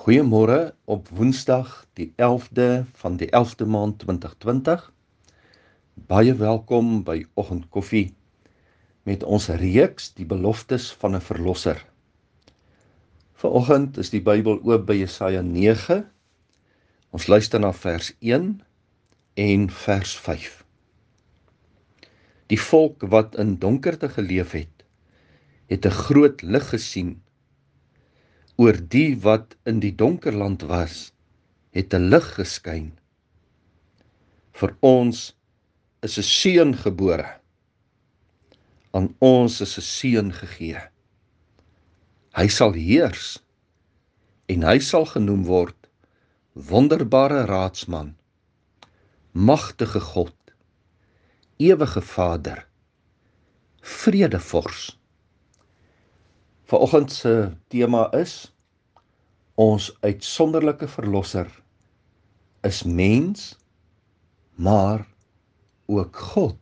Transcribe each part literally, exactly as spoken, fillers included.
Goeiemôre op Woensdag die elfde van die elfde maand twintig twintig. Baie welkom by Oggendkoffie met ons reeks die beloftes van 'n verlosser. Vanoggend is die Bybel oop by Jesaja nege. Ons luister na vers een en vers vyf. Die volk wat in donkerte geleef het, het 'n groot lig gesien. Oor die wat in die donker land was, het 'n lig geskyn. Vir ons is 'n seun gebore. Aan ons is 'n seun gegee. Hy sal heers en hy sal genoem word Wonderbare Raadsman, Magtige God, Ewige Vader, Vredevors. Vanoggend se tema is: ons uitsonderlike verlosser is mens, maar ook God.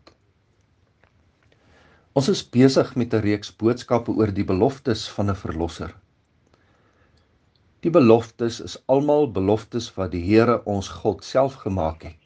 Ons is besig met 'n reeks boodskappe oor die beloftes van 'n verlosser. Die beloftes is almal beloftes wat die Here ons God self gemaak het.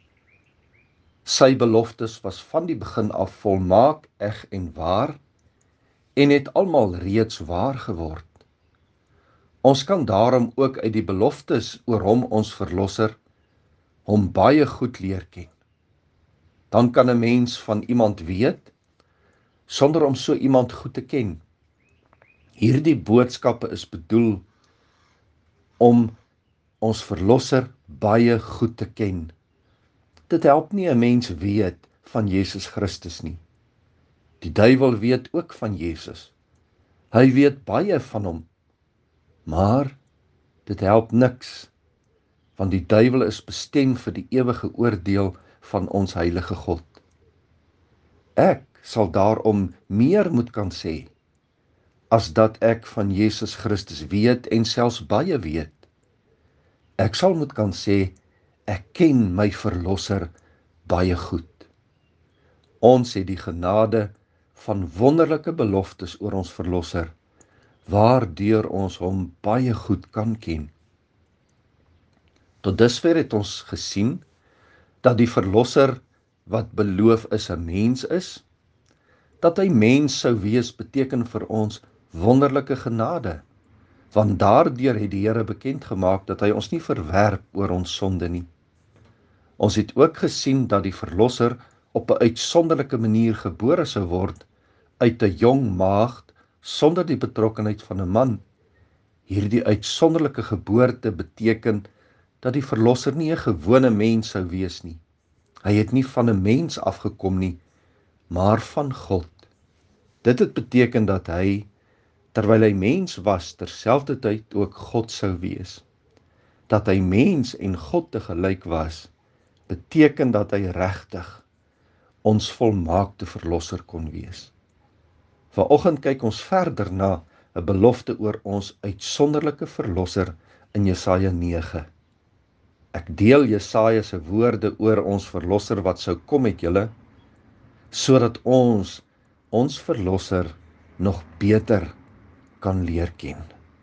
Sy beloftes was van die begin af volmaak, eg en waar, en het almal reeds waar geword. Ons kan daarom ook uit die beloftes oor hom ons verlosser, hom baie goed leer ken. Dan kan 'n mens van iemand weet, sonder om so iemand goed te ken. Hierdie boodskappe is bedoel om ons verlosser baie goed te ken. Dit help nie 'n mens weet van Jesus Christus nie. Die duiwel weet ook van Jesus. Hy weet baie van hom. Maar dit help niks, want die duiwel is bestem vir die ewige oordeel van ons heilige God. Ek sal daarom meer moet kan sê, as dat ek van Jesus Christus weet en selfs baie weet. Ek sal moet kan sê, ek ken my verlosser baie goed. Ons het die genade van wonderlike beloftes oor ons verlosser, waardeur ons hom baie goed kan ken. Tot dusver het ons gesien dat die verlosser wat beloof is 'n mens is. Dat hy mens sou wees beteken vir ons wonderlike genade, want daardeur het die Here bekend gemaak dat hy ons nie verwerp oor ons sonde nie. Ons het ook gesien dat die verlosser op 'n uitsonderlike manier gebore sou word uit 'n jong maagd sonder die betrokkenheid van 'n man. Hierdie uitsonderlike geboorte beteken dat die verlosser nie 'n gewone mens sou wees nie. Hy het nie van 'n mens afgekom nie, maar van God. Dit het beteken dat hy, terwyl hy mens was, terselfdertyd ook God sou wees. Dat hy mens en God tegelyk was, beteken dat hy regtig ons volmaakte verlosser kon wees. Vanoggend kyk ons verder na 'n belofte oor ons uitsonderlike verlosser in Jesaja nege. Ek deel Jesaja se woorde oor ons verlosser wat sou kom met julle, sodat ons ons verlosser nog beter kan leer ken.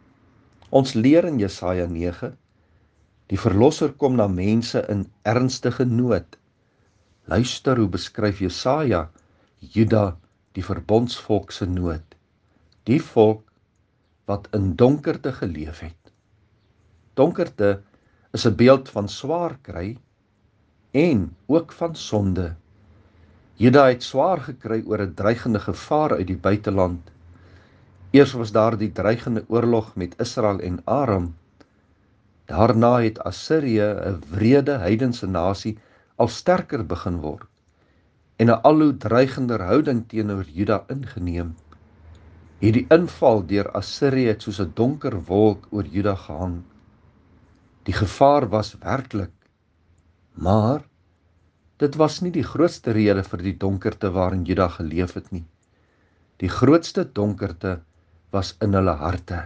Ons leer in Jesaja nege, die verlosser kom na mense in ernstige nood. Luister hoe beskryf Jesaja Juda, die verbondsvolk se nood. Die volk wat in donkerte geleef het. Donkerte is 'n beeld van swaar kry en ook van sonde. Juda het swaar gekry oor 'n dreigende gevaar uit die buiteland. Eers was daar die dreigende oorlog met Israel en Aram. Daarna het Assirië, 'n wrede heidense nasie, al sterker begin word en 'n al hoe dreigender houding teenoor Juda ingeneem. Hierdie inval deur Assirië het soos 'n donker wolk oor Juda gehang. Die gevaar was werklik, maar dit was nie die grootste rede vir die donkerte waarin Juda geleef het nie. Die grootste donkerte was in hulle harte.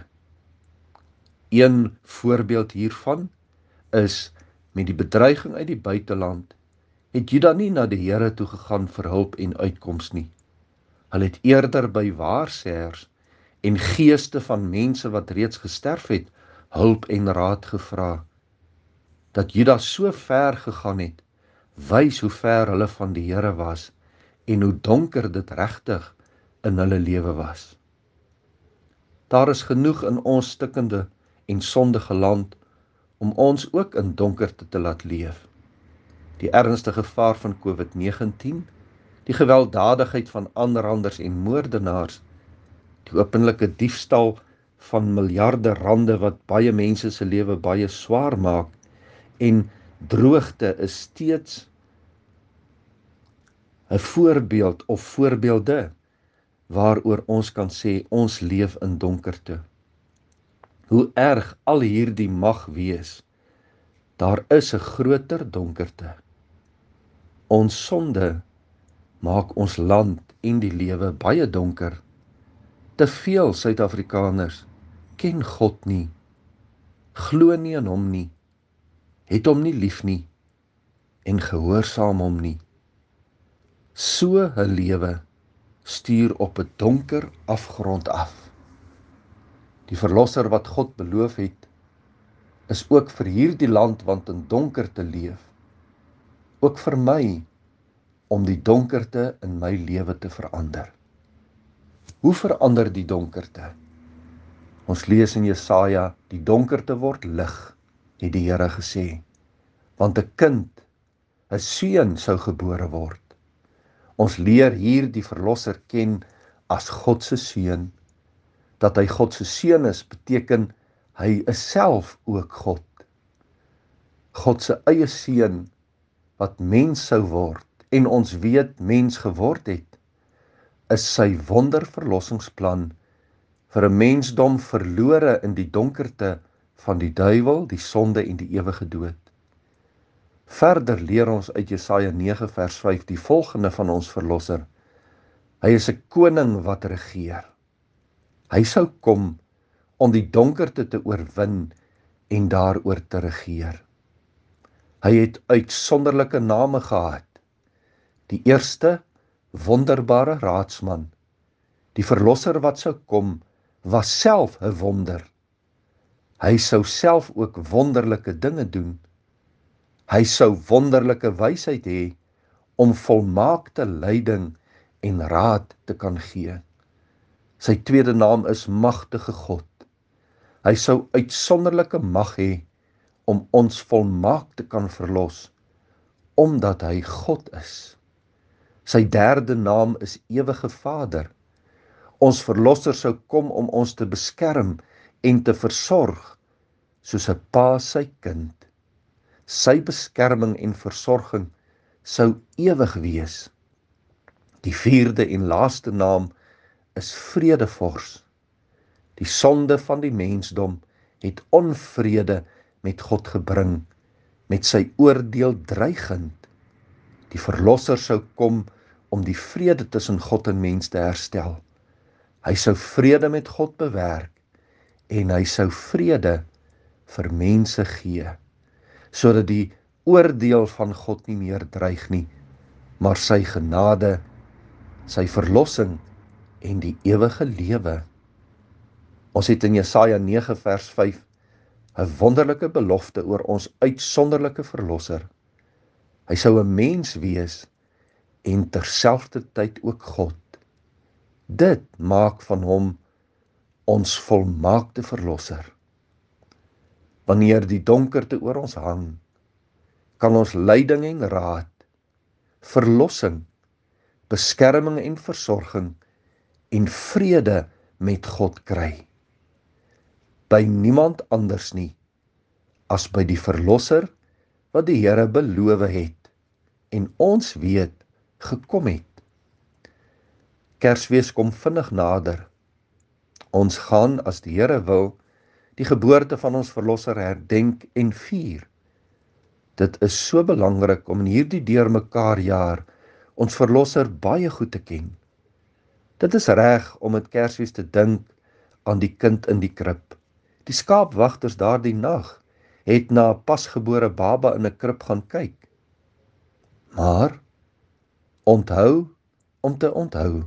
Een voorbeeld hiervan is met die bedreiging uit die buiteland, het Juda nie na die Here toe gegaan vir hulp en uitkoms nie. Hulle het eerder by waarsêers en geeste van mense wat reeds gesterf het, hulp en raad gevra, dat Judas so ver gegaan het, wys hoe ver hulle van die Here was, en hoe donker dit regtig in hulle lewe was. Daar is genoeg in ons stikkende en sondige land, om ons ook in donkerte te laat leef. Die ernstige gevaar van COVID negentien, die gewelddadigheid van aanranders en moordenaars, die openlike diefstal van miljarde rande wat baie mense se lewe baie swaar maak, en droogte is steeds 'n voorbeeld of voorbeelde waaroor ons kan sê ons leef in donkerte. Hoe erg al hierdie mag wees, daar is 'n groter donkerte. Ons sonde maak ons land en die lewe baie donker. Te veel Suid-Afrikaners ken God nie, glo nie in hom nie, het hom nie lief nie en gehoorsaam hom nie. So 'n lewe stuur op 'n donker afgrond af. Die verlosser wat God beloof het, is ook vir hierdie land want in donker te leef, ook vir my, om die donkerte in my lewe te verander. Hoe verander die donkerte? Ons lees in Jesaja, die donkerte word lig, het die Here gesê, want 'n kind, 'n seun sou gebore word. Ons leer hier die verlosser ken as God se seun. Dat hy God se seun is, beteken hy is self ook God. God se eie seun, wat mens sou word, en ons weet mens geword het, is sy wonderverlossingsplan vir 'n mensdom verlore in die donkerte van die duiwel, die sonde en die ewige dood. Verder leer ons uit Jesaja nege vers vyf die volgende van ons verlosser. Hy is 'n koning wat regeer. Hy sou kom om die donkerte te oorwin en daaroor te regeer. Hy het uitsonderlike name gehad. Die eerste, wonderbare raadsman. Die verlosser wat sou kom, was self 'n wonder. Hy sou self ook wonderlike dinge doen. Hy sou wonderlike wysheid hê om volmaakte leiding en raad te kan gee. Sy tweede naam is Magtige God. Hy sou uitsonderlike mag hê om ons volmaak te kan verlos, omdat hy God is. Sy derde naam is Ewige Vader. Ons verlosser sou kom om ons te beskerm en te versorg, soos 'n pa sy kind. Sy beskerming en versorging sou ewig wees. Die vierde en laaste naam is Vredevors. Die sonde van die mensdom het onvrede met God gebring, met sy oordeel dreigend. Die verlosser sou kom om die vrede tussen God en mens te herstel. Hy sou vrede met God bewerk en hy sou vrede vir mense gee, sodat die oordeel van God nie meer dreig nie, maar sy genade, sy verlossing en die ewige lewe. Ons het in Jesaja nege vers vyf 'n wonderlike belofte oor ons uitsonderlike verlosser. Hy sou 'n mens wees en terselfdertyd ook God. Dit maak van hom ons volmaakte verlosser. Wanneer die donkerte oor ons hang, kan ons leiding en raad, verlossing, beskerming en versorging en vrede met God kry. By niemand anders nie, as by die verlosser wat die Here beloof het en ons weet gekom het. Kersfees kom vinnig nader. Ons gaan, as die Here wil, die geboorte van ons verlosser herdenk en vier. Dit is so belangrik om in hierdie deurmekaar jaar ons verlosser baie goed te ken. Dit is reg om met Kersfees te dink aan die kind in die krib. Die skaapwagters daardie nag het na 'n pasgebore baba in 'n krib gaan kyk. Maar onthou om te onthou.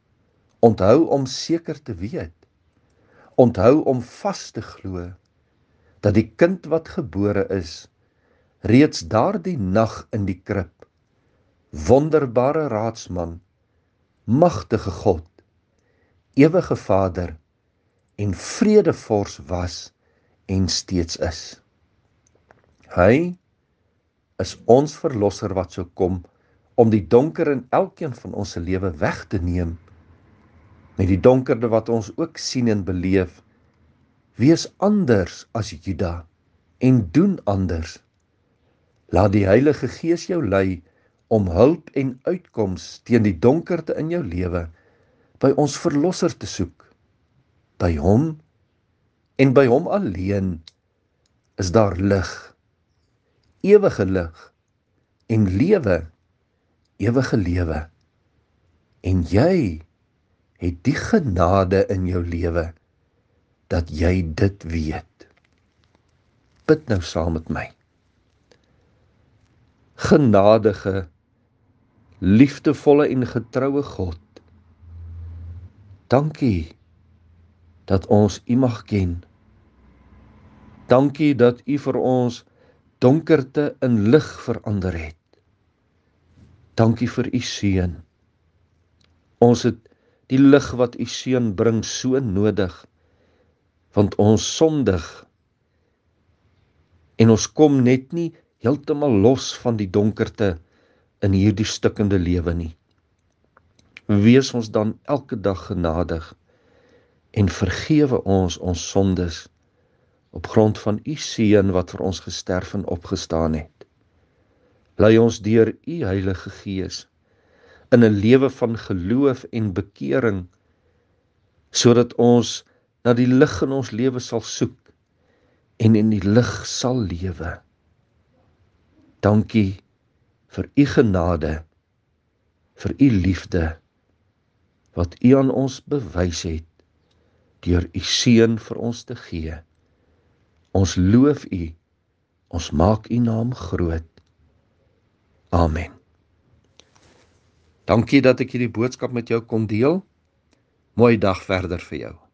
Onthou om seker te weet. Onthou om vas te glo. dat die kind wat gebore is, reeds daardie nag in die krib, wonderbare raadsman, magtige God, ewige Vader en vredevors was en steeds is. Hy is ons verlosser wat sou kom om die donker in elkeen van ons se lewe weg te neem, met die donkerde wat ons ook sien en beleef. Wees anders as Juda en doen anders. Laat die Heilige Gees jou lei om hulp en uitkoms teen die donkerte in jou lewe by ons verlosser te soek. By hom en by hom alleen is daar lig, ewige lig en lewe, ewige lewe. En jy het die genade in jou lewe dat jy dit weet. Bid nou saam met my. Genadige, liefdevolle en getroue God, dankie dat ons U mag ken. Dankie dat U vir ons donkerte in lig verander het. Dankie vir U seun. Ons het die lig wat U seun bring so nodig, want ons sondig en ons kom net nie heeltemal los van die donkerte in hierdie stikkende lewe nie. Wees ons dan elke dag genadig en vergewe ons ons sondes op grond van U seun wat vir ons gesterf en opgestaan het. Lei ons deur U Heilige Gees in 'n lewe van geloof en bekering, sodat ons na die lig in ons lewe sal soek en in die lig sal lewe. Dankie vir U genade, vir U liefde, wat U aan ons bewys het, deur U seun vir ons te gee. Ons loof U, ons maak U naam groot. Amen. Dankie dat ek hierdie boodskap met jou kon deel. Mooi dag verder vir jou.